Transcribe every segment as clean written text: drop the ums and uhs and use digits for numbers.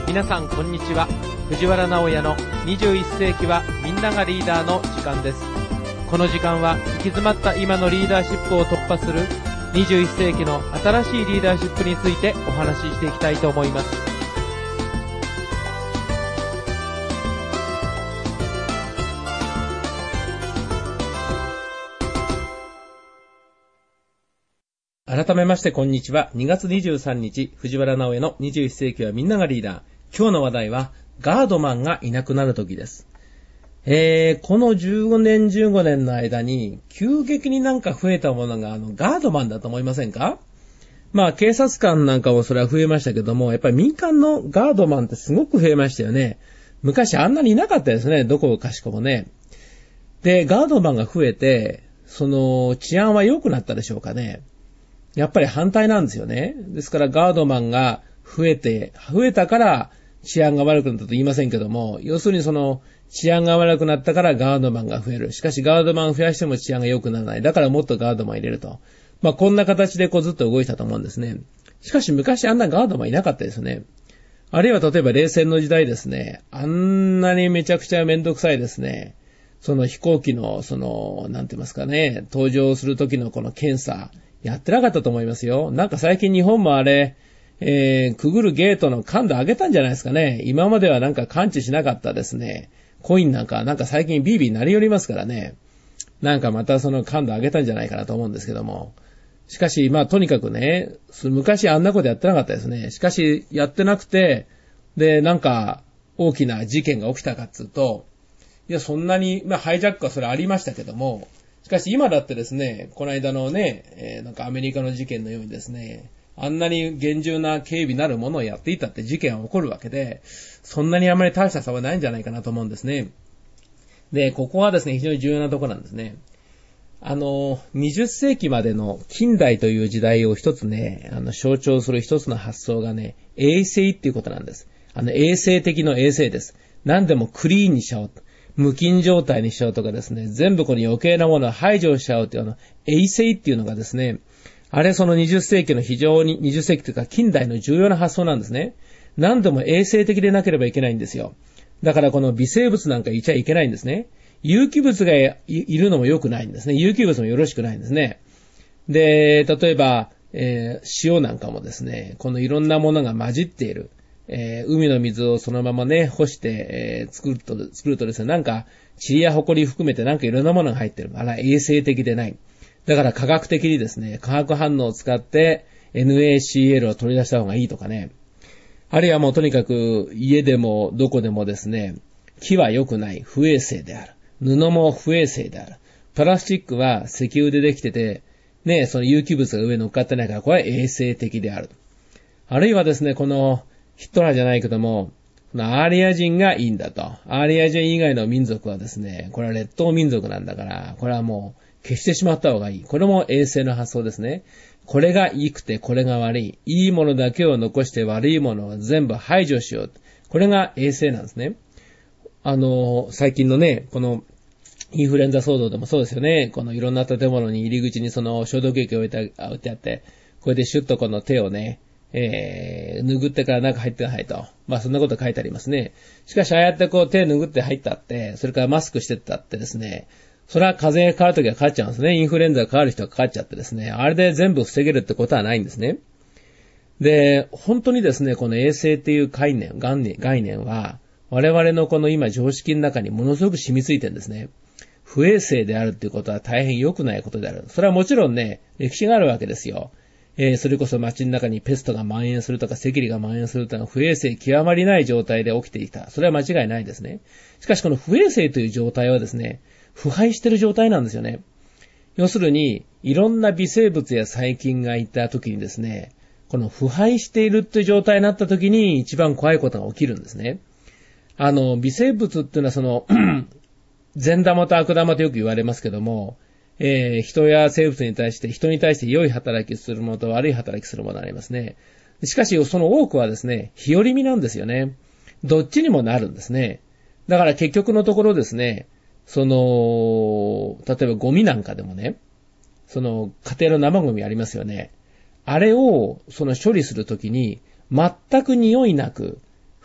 皆さんこんにちは。藤原直也の21世紀はみんながリーダーの時間です。この時間は行き詰まった今のリーダーシップを突破する21世紀の新しいリーダーシップについてお話ししていきたいと思います。改めましてこんにちは。2月23日、藤原直也の21世紀はみんながリーダー。今日の話題は、ガードマンがいなくなる時です。この15年15年の間に、急激になんか増えたものが、ガードマンだと思いませんか？まあ、警察官なんかもそれは増えましたけども、やっぱり民間のガードマンってすごく増えましたよね。昔あんなにいなかったですね。どこかしこもね。で、ガードマンが増えて、治安は良くなったでしょうかね。やっぱり反対なんですよね。ですからガードマンが増えたから治安が悪くなったと言いませんけども、要するに治安が悪くなったからガードマンが増える。しかしガードマンを増やしても治安が良くならない。だからもっとガードマン入れると。まあこんな形でずっと動いたと思うんですね。しかし昔あんなガードマンいなかったですね。あるいは例えば冷戦の時代ですね。あんなにめちゃくちゃめんどくさいですね。飛行機のなんて言いますかね、搭乗する時のこの検査、やってなかったと思いますよ。なんか最近日本もあれ、くぐるゲートの感度上げたんじゃないですかね。今まではなんか感知しなかったですね。コインなんか最近ビービー鳴り寄りますからね。なんかまた感度上げたんじゃないかなと思うんですけども。しかし、まあとにかくね、昔あんなことやってなかったですね。しかし、やってなくて、で、なんか大きな事件が起きたかっつうと、いや、そんなに、まあハイジャックはそれありましたけども、しかし今だってですね、この間のね、なんかアメリカの事件のようにですね、あんなに厳重な警備なるものをやっていたって事件は起こるわけで、そんなにあまり大した差はないんじゃないかなと思うんですね。で、ここはですね、非常に重要なところなんですね。20世紀までの近代という時代を一つね、象徴する一つの発想がね、衛生っていうことなんです。衛生的の衛生です。何でもクリーンにしちゃおう。無菌状態にしちゃうとかですね、全部この余計なものを排除しちゃうっていう衛生っていうのがですね、あれ20世紀の非常に、20世紀というか近代の重要な発想なんですね。何でも衛生的でなければいけないんですよ。だからこの微生物なんかいちゃいけないんですね。有機物が いるのも良くないんですね。有機物もよろしくないんですね。で、例えば、塩なんかもですね、このいろんなものが混じっている。海の水をそのままね、干して、作るとですね、なんか、塵や埃含めてなんかいろんなものが入ってる。あら、衛生的でない。だから科学的にですね、化学反応を使って、NaCl を取り出した方がいいとかね。あるいはもうとにかく、家でもどこでもですね、木は良くない。不衛生である。布も不衛生である。プラスチックは石油でできてて、ね、その有機物が上に乗っかってないから、これは衛生的である。あるいはですね、ヒトラーじゃないけども、アーリア人がいいんだと。アーリア人以外の民族はですね、これは劣等民族なんだから、これはもう消してしまった方がいい。これも衛生の発想ですね。これが良くてこれが悪い。いいものだけを残して悪いものを全部排除しよう。これが衛生なんですね。最近のね、このインフルエンザ騒動でもそうですよね。このいろんな建物に入り口に消毒液を置いてあって、これでシュッとこの手をね、拭ってから中入ってないと。まあそんなこと書いてありますね。しかしああやって手拭って入ったって、それからマスクしてったってですね、それは風邪がかかるときはかかっちゃうんですね。インフルエンザがかかる人がかかっちゃってですね、あれで全部防げるってことはないんですね。で、本当にですね、この衛生っていう概念は、我々のこの今常識の中にものすごく染みついてるんですね。不衛生であるっていうことは大変良くないことである。それはもちろんね、歴史があるわけですよ。それこそ街の中にペストが蔓延するとか赤痢が蔓延するというのは不衛生極まりない状態で起きていた。それは間違いないですね。しかしこの不衛生という状態はですね、腐敗している状態なんですよね。要するに、いろんな微生物や細菌がいた時にですね、この腐敗しているという状態になった時に一番怖いことが起きるんですね。微生物っていうのは善玉と悪玉とよく言われますけども、人や生物に対して、人に対して良い働きするものと悪い働きするものがありますね。しかし、その多くはですね、日和見なんですよね。どっちにもなるんですね。だから結局のところですね、例えばゴミなんかでもね、家庭の生ゴミありますよね。あれを、処理するときに、全く匂いなく、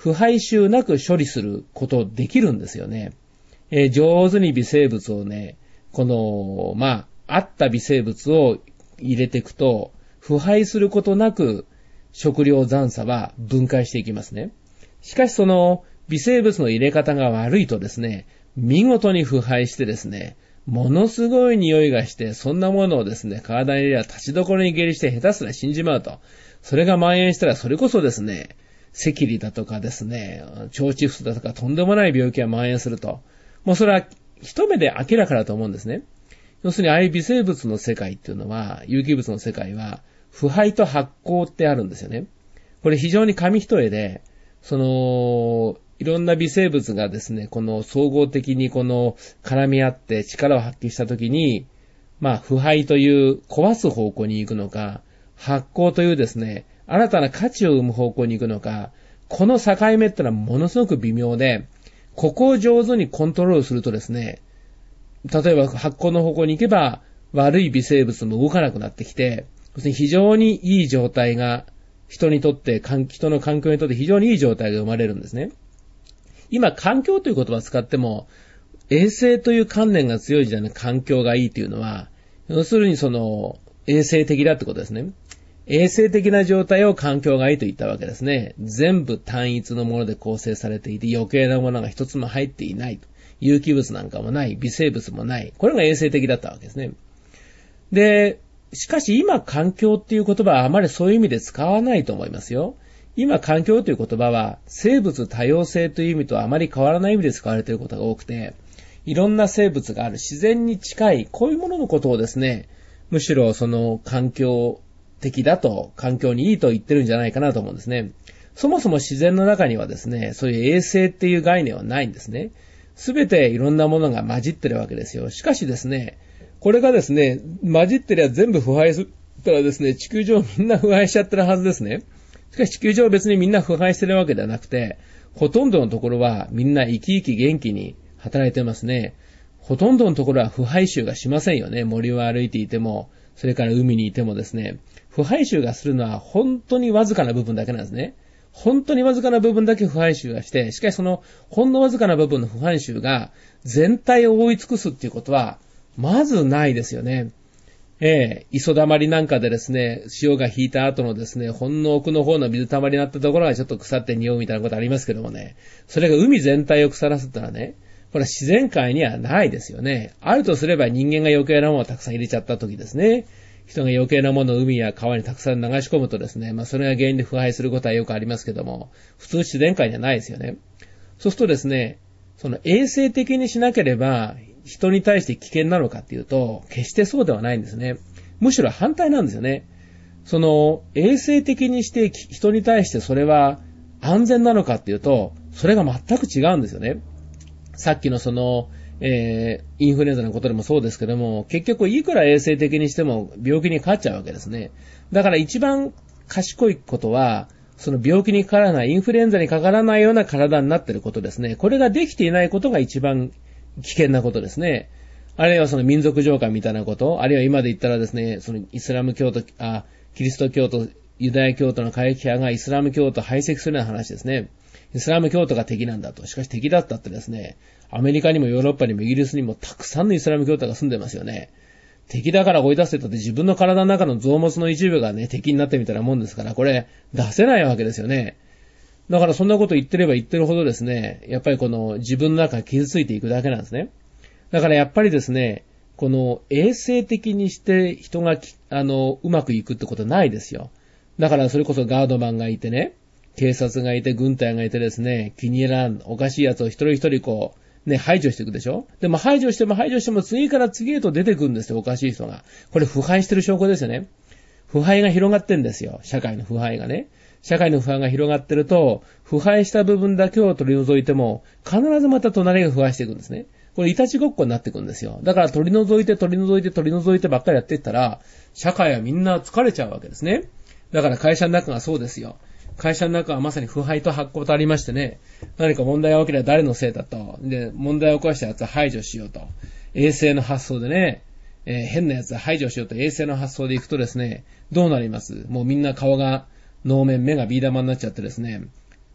腐敗臭なく処理することできるんですよね。上手に微生物をね、あった微生物を入れていくと、腐敗することなく食料残差は分解していきますね。しかしその微生物の入れ方が悪いとですね、見事に腐敗してですね、ものすごい匂いがして、そんなものをですね、体に入れれば立ちどころに下痢して下手すら死んじまうと。それが蔓延したらそれこそですね、赤痢だとかですね、腸チフスだとかとんでもない病気が蔓延すると。もうそれは一目で明らかだと思うんですね。要するにああいう微生物の世界っていうのは、有機物の世界は、腐敗と発酵ってあるんですよね。これ非常に紙一重で、いろんな微生物がですね、この総合的に絡み合って力を発揮したときに、腐敗という壊す方向に行くのか、発酵というですね、新たな価値を生む方向に行くのか、この境目ってのはものすごく微妙で、ここを上手にコントロールするとですね、例えば発酵の方向に行けば悪い微生物も動かなくなってきて、非常にいい状態が人の環境にとって非常にいい状態が生まれるんですね。今、環境という言葉を使っても、衛生という観念が強い時代の環境がいいというのは、要するに衛生的だってことですね。衛生的な状態を環境がいいと言ったわけですね。全部単一のもので構成されていて、余計なものが一つも入っていないと。有機物なんかもない、微生物もない。これが衛生的だったわけですね。で、しかし今環境っていう言葉はあまりそういう意味で使わないと思いますよ。今環境という言葉は生物多様性という意味とあまり変わらない意味で使われていることが多くて、いろんな生物がある自然に近いこういうもののことをですね、むしろ環境的だと、環境にいいと言ってるんじゃないかなと思うんですね。そもそも自然の中にはですね、そういう衛生っていう概念はないんですね。すべていろんなものが混じってるわけですよ。しかしですね、これがですね、混じってりゃ全部腐敗すったらですね、地球上みんな腐敗しちゃってるはずですね。しかし地球上は別にみんな腐敗してるわけではなくて、ほとんどのところはみんな生き生き元気に働いてますね。ほとんどのところは腐敗臭がしませんよね。森を歩いていても、それから海にいてもですね、腐敗臭がするのは本当にわずかな部分だけなんですね。本当にわずかな部分だけ腐敗臭がして、しかしほんのわずかな部分の腐敗臭が全体を覆い尽くすっていうことは、まずないですよね。磯だまりなんかでですね、潮が引いた後のですね、ほんの奥の方の水たまりになったところがちょっと腐って匂うみたいなことありますけどもね、それが海全体を腐らせたらね、これは自然界にはないですよね。あるとすれば人間が余計なものをたくさん入れちゃった時ですね。人が余計なものを海や川にたくさん流し込むとですね、それが原因で腐敗することはよくありますけども、普通自然界にはないですよね。そうするとですね、衛生的にしなければ人に対して危険なのかっていうと、決してそうではないんですね。むしろ反対なんですよね。衛生的にして人に対してそれは安全なのかっていうと、それが全く違うんですよね。さっきのインフルエンザのことでもそうですけども、結局いくら衛生的にしても病気にかかっちゃうわけですね。だから一番賢いことは、病気にかからない、インフルエンザにかからないような体になっていることですね。これができていないことが一番危険なことですね。あるいは民族浄化みたいなこと、あるいは今で言ったらですね、イスラム教徒、キリスト教徒、ユダヤ教徒の過激派がイスラム教徒を排斥するような話ですね。イスラム教徒が敵なんだと。しかし敵だったってですね、アメリカにもヨーロッパにもイギリスにもたくさんのイスラム教徒が住んでますよね。敵だから追い出せたって自分の体の中の臓物の一部がね、敵になってみたいなもんですから、これ出せないわけですよね。だからそんなこと言ってれば言ってるほどですね、やっぱり自分の中が傷ついていくだけなんですね。だからやっぱりですね、衛生的にして人がうまくいくってことはないですよ。だからそれこそガードマンがいてね、警察がいて軍隊がいてですね、気に入らんおかしいやつを一人一人排除していくでしょ。でも排除しても次から次へと出てくるんですよ、おかしい人が。これ腐敗してる証拠ですよね。腐敗が広がってんですよ、社会の腐敗がね。社会の腐敗が広がってると、腐敗した部分だけを取り除いても、必ずまた隣が腐敗していくんですね。これいたちごっこになっていくんですよ。だから取り除いてばっかりやっていったら、社会はみんな疲れちゃうわけですね。だから会社の中がそうですよ。会社の中はまさに腐敗と発酵とありましてね、何か問題が起きれば誰のせいだと。で、問題を起こしたやつは排除しようと。衛生の発想でね、変なやつは排除しようと衛生の発想でいくとですね、どうなります？もうみんな顔が、能面、目がビー玉になっちゃってですね、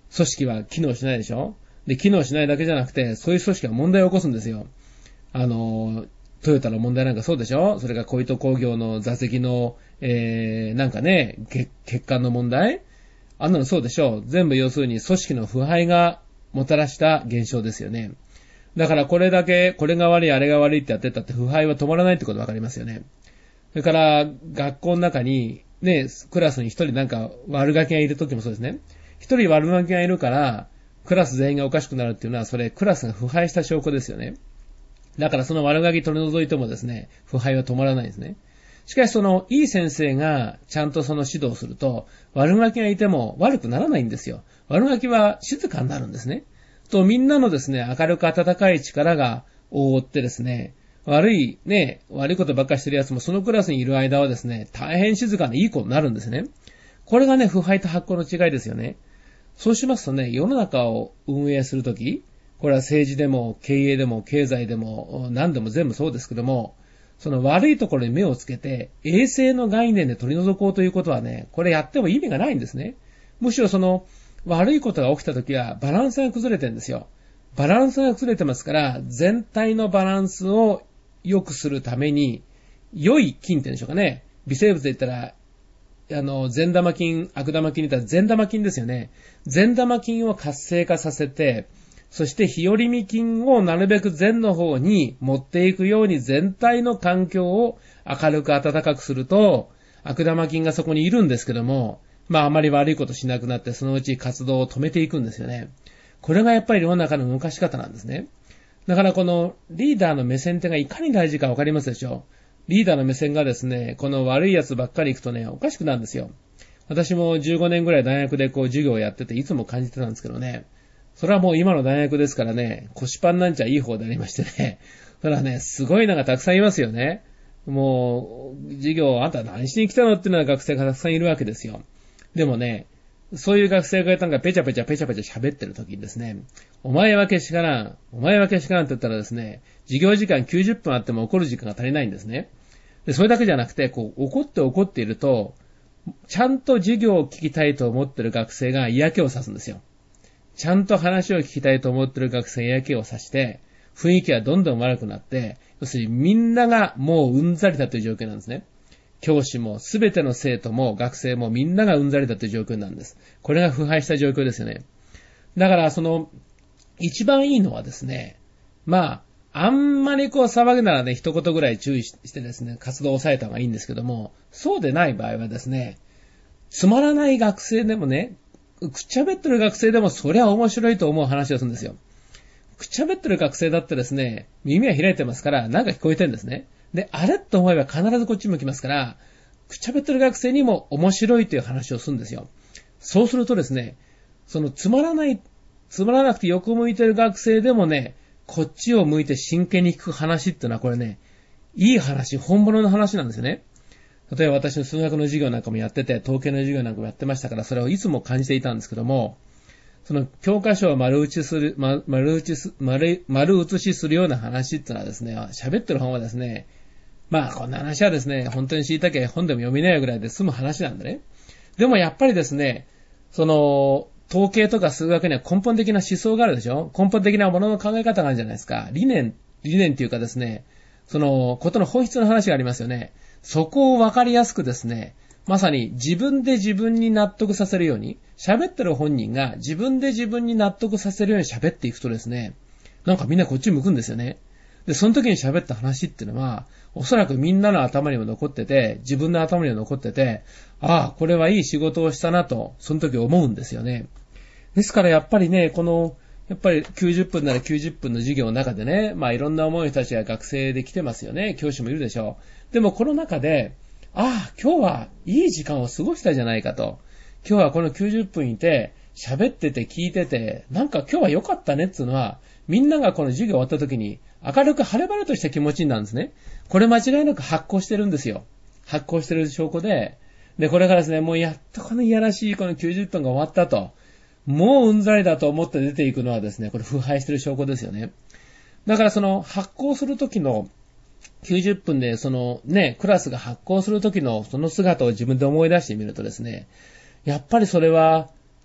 組織は機能しないでしょ。で、機能しないだけじゃなくて、そういう組織が問題を起こすんですよ。トヨタの問題なんかそうでしょ。それが小糸工業の座席の、なんかね、欠陥の問題、あんなのそうでしょ。全部要するに組織の腐敗がもたらした現象ですよね。だからこれだけ、これが悪い、あれが悪いってやってたって腐敗は止まらないってことわかりますよね。それから、学校の中に、ね、クラスに一人なんか悪ガキがいるときもそうですね。一人悪ガキがいるから、クラス全員がおかしくなるっていうのは、それクラスが腐敗した証拠ですよね。だからその悪ガキ取り除いてもですね、腐敗は止まらないですね。しかしいい先生がちゃんとその指導をすると、悪ガキがいても悪くならないんですよ。悪ガキは静かになるんですね。と、みんなのですね、明るく温かい力が覆ってですね、悪いことばっかりしてるやつもそのクラスにいる間はですね、大変静かでいい子になるんですね。これがね、腐敗と発酵の違いですよね。そうしますとね、世の中を運営するとき、これは政治でも経営でも経済でも何でも全部そうですけども、その悪いところに目をつけて衛生の概念で取り除こうということはね、これやっても意味がないんですね。むしろその悪いことが起きたときはバランスが崩れてるんですよ。バランスが崩れてますから、全体のバランスを良くするために、良い菌って言うんでしょうかね。微生物で言ったら、善玉菌、悪玉菌で言ったら善玉菌ですよね。善玉菌を活性化させて、そして日和見菌をなるべく善の方に持っていくように全体の環境を明るく暖かくすると、悪玉菌がそこにいるんですけども、あまり悪いことしなくなってそのうち活動を止めていくんですよね。これがやっぱり世の中の動かし方なんですね。だからこのリーダーの目線ってがいかに大事かわかりますでしょう。リーダーの目線がですね、この悪いやつばっかり行くとね、おかしくなるんですよ。私も15年ぐらい大学で授業をやってていつも感じてたんですけどね、それはもう今の大学ですからね、腰パンなんちゃいい方でありましてね。それはね、すごいのがたくさんいますよね。もう、授業、あんた何しに来たのっていうのは学生がたくさんいるわけですよ。でもね、そういう学生がいたのがペチャペチャ喋ってる時にですね、お前はけしからんって言ったらですね、授業時間90分あっても怒る時間が足りないんですね。で、それだけじゃなくて、怒っていると、ちゃんと授業を聞きたいと思ってる学生が嫌気をさすんですよ。ちゃんと話を聞きたいと思ってる学生が嫌気をさして、雰囲気はどんどん悪くなって、要するにみんながもううんざりだという状況なんですね。教師もすべての生徒も学生もみんながうんざりだという状況なんです。これが腐敗した状況ですよね。だから一番いいのはですね、あんまり騒ぐならね、一言ぐらい注意してですね、活動を抑えた方がいいんですけども、そうでない場合はですね、つまらない学生でもね、くっちゃべってる学生でもそりゃ面白いと思う話をするんですよ。くっちゃべってる学生だってですね、耳は開いてますからなんか聞こえてるんですね。で、あれと思えば必ずこっち向きますから、くっちゃべってる学生にも面白いという話をするんですよ。そうするとですね、つまらなくて横向いてる学生でもね、こっちを向いて真剣に聞く話っていうのはこれね、いい話、本物の話なんですよね。例えば私の数学の授業なんかもやってて、統計の授業なんかもやってましたから、それをいつも感じていたんですけども、教科書を丸写しするような話っていうのはですね、喋ってる本はですね、こんな話はですね、本当に知りたきゃ本でも読みないぐらいで済む話なんでね。でもやっぱりですね、統計とか数学には根本的な思想があるでしょ。根本的なものの考え方があるじゃないですか。理念っていうかですね、ことの本質の話がありますよね。そこをわかりやすくですね、まさに自分で自分に納得させるように、喋ってる本人が自分で自分に納得させるように喋っていくとですね、なんかみんなこっち向くんですよね。で、その時に喋った話っていうのは、おそらくみんなの頭にも残ってて、自分の頭にも残ってて、ああ、これはいい仕事をしたなと、その時思うんですよね。ですからやっぱりね、やっぱり90分なら90分の授業の中でね、いろんな思い人たちが学生で来てますよね。教師もいるでしょう。でもこの中で、ああ、今日はいい時間を過ごしたじゃないかと。今日はこの90分いて、喋ってて聞いてて、なんか今日は良かったねっていうのは、みんながこの授業終わった時に、明るく晴れ晴れとした気持ちになるんですね。これ間違いなく発行してるんですよ。発行してる証拠で、これからですね、もうやっとこのいやらしいこの90分が終わったと。もううんざりだと思って出ていくのはですね、これ腐敗してる証拠ですよね。だから発行する時の90分でクラスが発行する時のその姿を自分で思い出してみるとですね、やっぱりそれは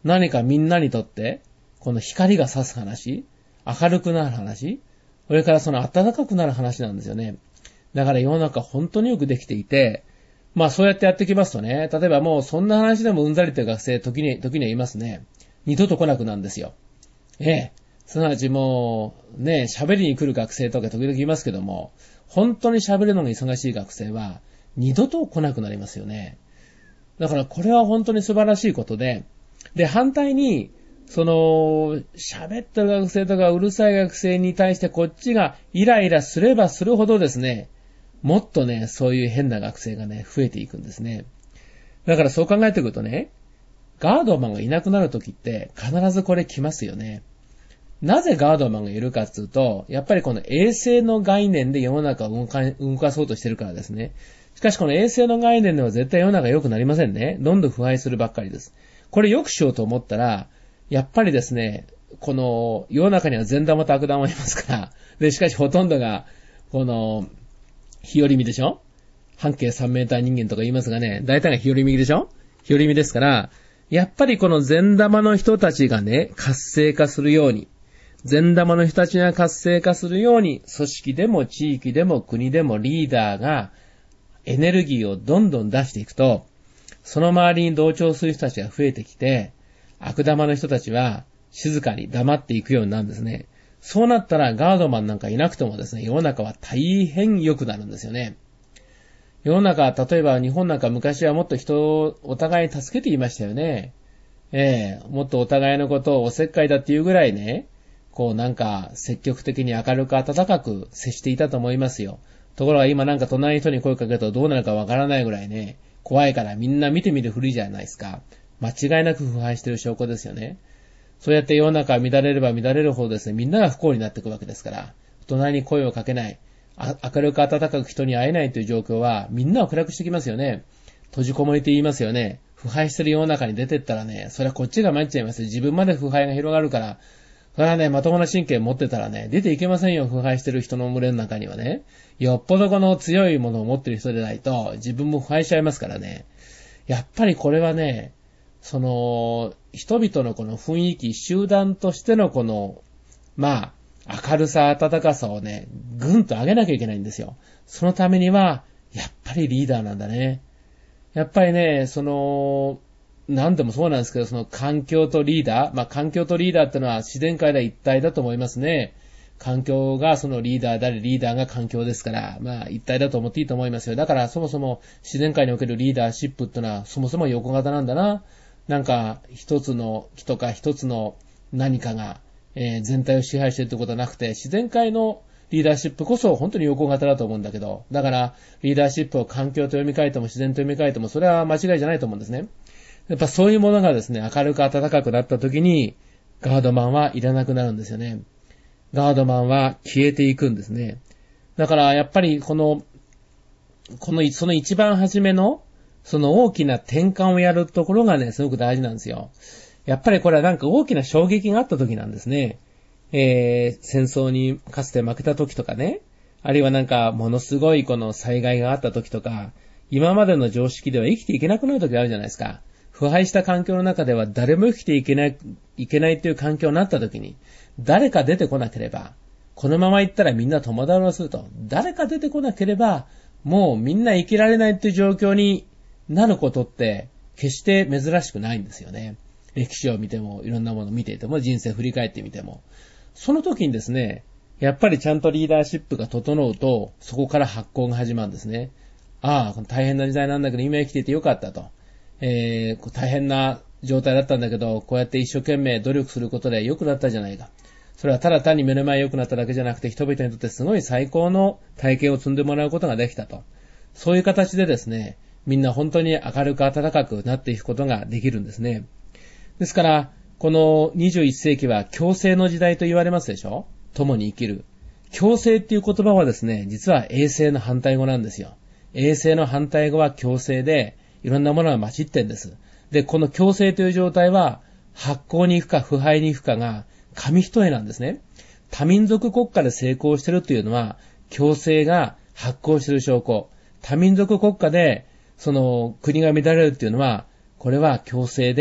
何かみんなにとって、この光が差す話、明るくなる話、それからその暖かくなる話なんですよね。だから世の中本当によくできていて、まあそうやってやってきますとね、例えばもうそんな話でもうんざりという学生時にはいますね。二度と来なくなるんですよ。すなわちもう、ね、喋りに来る学生とか時々いますけども、本当に喋るのが忙しい学生は、二度と来なくなりますよね。だからこれは本当に素晴らしいことで、で、反対に、喋ってる学生とかうるさい学生に対してこっちがイライラすればするほどですね、もっとね、そういう変な学生がね、増えていくんですね。だからそう考えてくるとね、ガードマンがいなくなるときって必ずこれ来ますよね。なぜガードマンがいるかっていうと、やっぱりこの衛生の概念で世の中を動かそうとしてるからですね。しかしこの衛生の概念では絶対世の中良くなりませんね。どんどん腐敗するばっかりです。これ良くしようと思ったら、やっぱりですね、この世の中には善玉と悪玉がいますから、で、しかしほとんどが、この、日和見でしょ？半径3メーター人間とか言いますがね、大体が日和見でしょ？日和見ですから、やっぱりこの善玉の人たちがね、活性化するように、善玉の人たちが活性化するように、組織でも地域でも国でもリーダーがエネルギーをどんどん出していくと、その周りに同調する人たちが増えてきて、悪玉の人たちは静かに黙っていくようになるんですね。そうなったらガードマンなんかいなくてもですね、世の中は大変良くなるんですよね。世の中、例えば日本なんか昔はもっと人をお互いに助けていましたよね。もっとお互いのことをおせっかいだっていうぐらいね、こうなんか積極的に明るく温かく接していたと思いますよ。ところが今なんか隣の人に声かけるとどうなるかわからないぐらいね、怖いからみんな見てみるふりじゃないですか。間違いなく腐敗している証拠ですよね。そうやって世の中が乱れれば乱れるほどですね、みんなが不幸になっていくわけですから、隣に声をかけない、明るく温かく人に会えないという状況はみんなを暗くしてきますよね。閉じこもりと言いますよね。腐敗している世の中に出てったらね、それはこっちが参っちゃいます。自分まで腐敗が広がるから、それはね、まともな神経持ってたらね、出ていけませんよ、腐敗してる人の群れの中にはね。よっぽどこの強いものを持ってる人でないと、自分も腐敗しちゃいますからね。やっぱりこれはね、人々のこの雰囲気、集団としてのこの、明るさ、温かさをね、ぐんと上げなきゃいけないんですよ。そのためには、やっぱりリーダーなんだね。やっぱりね、何でもそうなんですけど、その環境とリーダー、環境とリーダーってのは自然界では一体だと思いますね。環境がそのリーダーであり、リーダーが環境ですから、一体だと思っていいと思いますよ。だからそもそも自然界におけるリーダーシップってのはそもそも横型なんだな。なんか一つの木とか一つの何かが、全体を支配しているということはなくて、自然界のリーダーシップこそ本当に横型だと思うんだけど、だからリーダーシップを環境と読み替えても自然と読み替えてもそれは間違いじゃないと思うんですね。やっぱそういうものがですね、明るく暖かくなった時にガードマンはいらなくなるんですよね。ガードマンは消えていくんですね。だからやっぱりその一番初めのその大きな転換をやるところがね、すごく大事なんですよ。やっぱりこれはなんか大きな衝撃があった時なんですね。戦争にかつて負けた時とかね、あるいはなんかものすごいこの災害があった時とか、今までの常識では生きていけなくなる時があるじゃないですか。腐敗した環境の中では誰も生きていけないという環境になった時に、誰か出てこなければ、このまま行ったらみんな共倒れをすると、誰か出てこなければ、もうみんな生きられないという状況になることって、決して珍しくないんですよね。歴史を見ても、いろんなものを見ていても、人生振り返ってみても。その時にですね、やっぱりちゃんとリーダーシップが整うと、そこから発行が始まるんですね。大変な時代なんだけど、今生きていてよかったと。大変な状態だったんだけど、こうやって一生懸命努力することで良くなったじゃないか。それはただ単に目の前良くなっただけじゃなくて、人々にとってすごい最高の体験を積んでもらうことができたと。そういう形でですね、みんな本当に明るく温かくなっていくことができるんですね。ですから、この21世紀は共生の時代と言われますでしょ？共に生きる。共生っていう言葉はですね、実は衛生の反対語なんですよ。衛生の反対語は共生で、いろんなものが混じってんです。で、この共生という状態は、発酵に行くか腐敗に行くかが紙一重なんですね。多民族国家で成功しているというのは、共生が発酵している証拠。多民族国家で、その国が乱れるっていうのは、これは共生で腐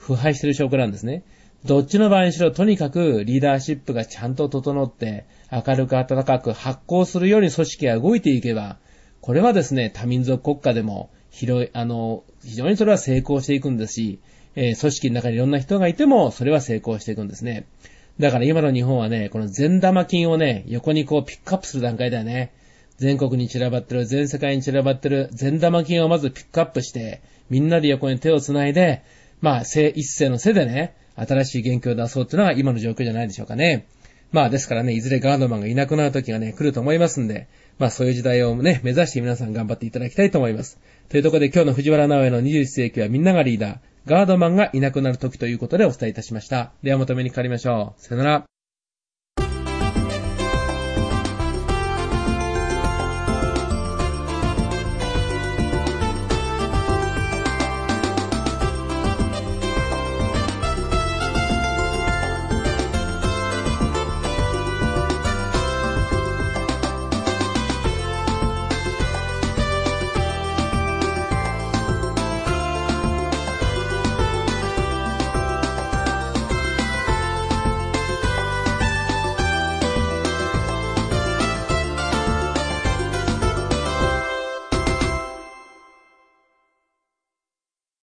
腐敗している証拠なんですね。どっちの場合にしろとにかくリーダーシップがちゃんと整って明るく温かく発行するように組織が動いていけば、これはですね、多民族国家でも非常にそれは成功していくんですし、組織の中にいろんな人がいてもそれは成功していくんですね。だから今の日本はね、この善玉菌をね、横にこうピックアップする段階だよね。全国に散らばってる、全世界に散らばってる善玉菌をまずピックアップして、みんなで横に手をつないで、一斉の背でね、新しい元気を出そうっていうのが今の状況じゃないでしょうかね。ですからね、いずれガードマンがいなくなる時がね、来ると思いますんで、そういう時代をね、目指して皆さん頑張っていただきたいと思います。というところで今日の藤原直江の21世紀はみんながリーダー、ガードマンがいなくなる時ということでお伝えいたしました。ではまたお目にかかりましょう。さよなら。